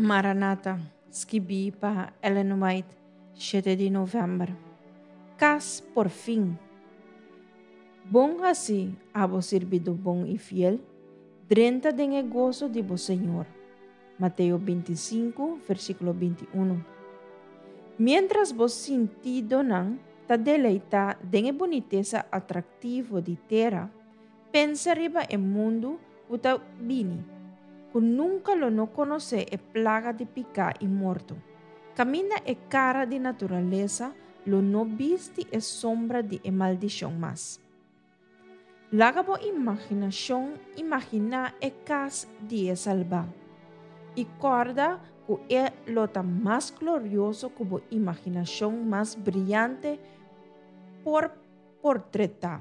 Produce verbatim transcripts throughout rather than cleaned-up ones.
Maranata, escrevi para Ellen White, sete de novembro. Cas por fim. Bom assim, abo servido bom e fiel, drenta de gozo de bo Senhor. Mateo vinte e cinco, versículo vinte e um. Mientras vos sentido não, ta deleita de boniteza atrativo de terra, pensa riba e mundo uta bini, que nunca lo no conoce e plaga de pica e morto. Camina e cara de naturaleza, lo no visti e sombra de e maldición más. Lagabo imaginación, imagina e cas de e salva. Y corda que é lo tan más glorioso como imaginación más brillante por portretar.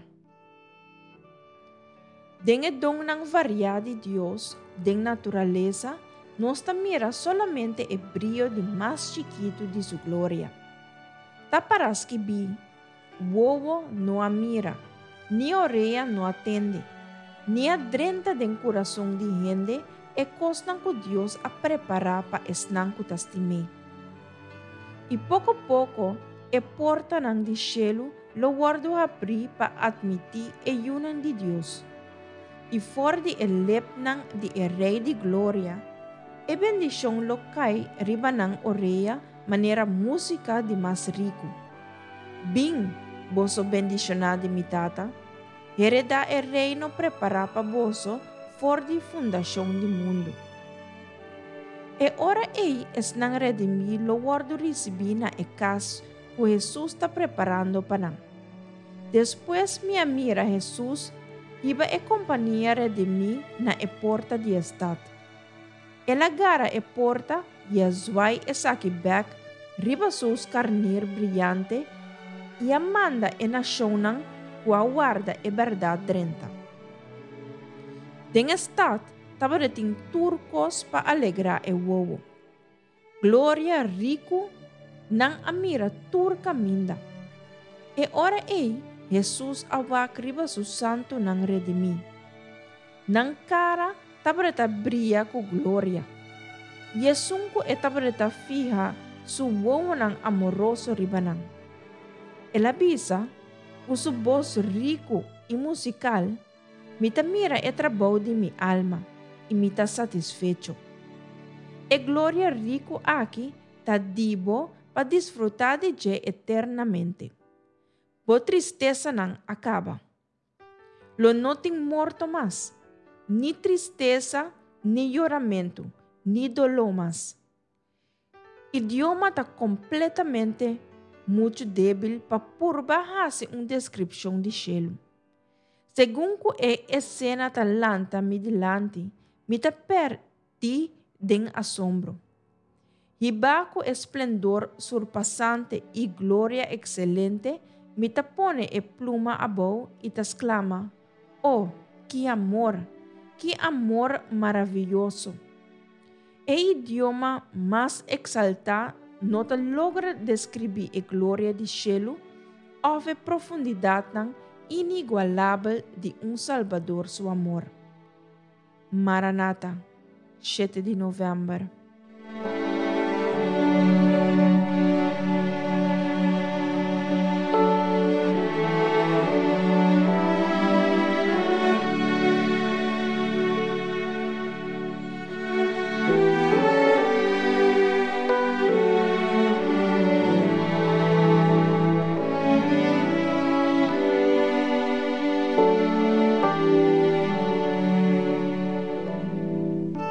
Den e don ng variedad de Dios, den naturaleza, nos mira solamente el brillo de más chiquito de su gloria. Taparás que vi, huevo no mira, ni oreja no atende, ni adrenta den corazón de gente, e costan que Dios a preparar para esnan que tastime. Y poco a poco, e porta ng de cielo, lo guardo abrir para admitir e unan de Dios. Y for de el lepnang de el Rey de Gloria, e bendición lo cae riba ng oreja manera música de más rico. Bin, boso bendicionado de mi tata, hereda el reino prepara pa boso for de fundación do mundo. E ora ei es nang redimir lo guardo recebi na e cas que Jesus está preparando para nang. Después me mira Jesus iba e companhia redimir na e porta de estad. Ela gara e porta e azuai e saki back riba sus carneiro brilhante e amanda e nação nang kua guarda e verdade drenta. Den estad tava de ting turcos pa alegrar e wowo. Gloria rico nang amira turca minda. E ora ei, Jesus awak riba su santo nang redimi. Nang cara tava de brilha com gloria. Yesunku e tava de fija su wowo nang amoroso riba nang. Ela bisa, com su voz rico e musical, mita mira e trabalho de mi alma e me tá satisfecho. E glória rico aqui tá dibo para desfrutar de je eternamente. Bo tristeza não acaba. Lo não tem morto mais, ni tristeza, ni lloramento, ni dolor mais. Idioma tá completamente muito débil para por baixar uma descrição de cielo. Segundo é a cena talanta mi delante, mi ta perdi den assombro. Hibaco esplendor surpassante e glória excelente, mi ta pone e pluma abou e ta exclama, oh, que amor, que amor maravilhoso. E idioma mais exaltado não ta logra descrever a glória de cielo, ou a profundidade inigualável de um Salvador, seu amor. Maranata, sete de novembro.